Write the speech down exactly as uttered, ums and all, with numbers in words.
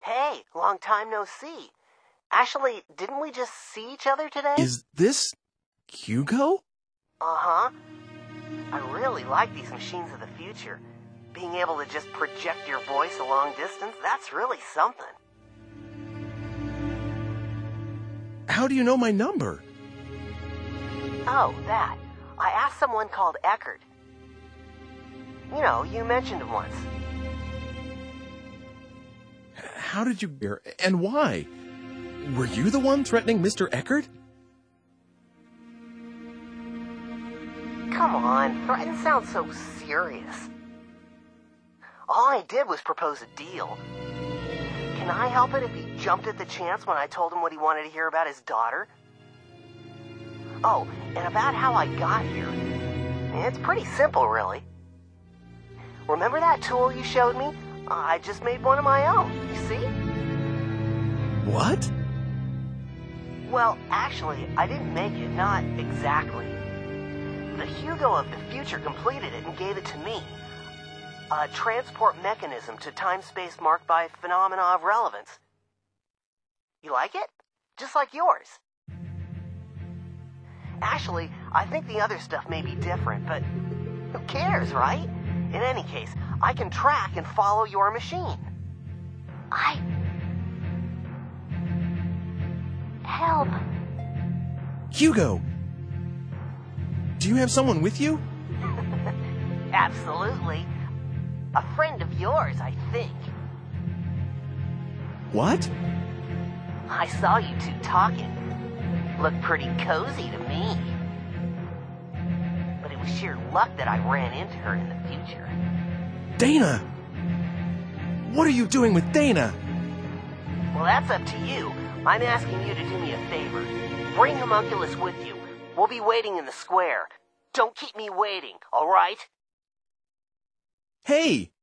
Hey, long time no see. Actually, didn't we just see each other today? Is this Hugo? Uh-huh. I really like these machines of the future. Being able to just project your voice a long distance, that's really something. How do you know my number? Oh, that. I asked someone called Eckert. You know, you mentioned him once. How did you hear, and why? Were you the one threatening Mister Eckert? Come on, threaten sounds so serious. All I did was propose a deal. Can I help it if he jumped at the chance when I told him what he wanted to hear about his daughter? Oh, and about how I got here. It's pretty simple, really. Remember that tool you showed me? I just made one of my own, you see? What? Well, actually, I didn't make it, not exactly. The Hugo of the future completed it and gave it to me. A transport mechanism to time-space marked by phenomena of relevance. You like it? Just like yours. Actually, I think the other stuff may be different, but who cares, right? In any case, I can track and follow your machine. I... Help. Hugo! Do you have someone with you? Absolutely. A friend of yours, I think. What? I saw you two talking. Looked pretty cozy to me. But it was sheer luck that I ran into her in the future. Dana! What are you doing with Dana? Well, that's up to you. I'm asking you to do me a favor. Bring Homunculus with you. We'll be waiting in the square. Don't keep me waiting, all right? Hey!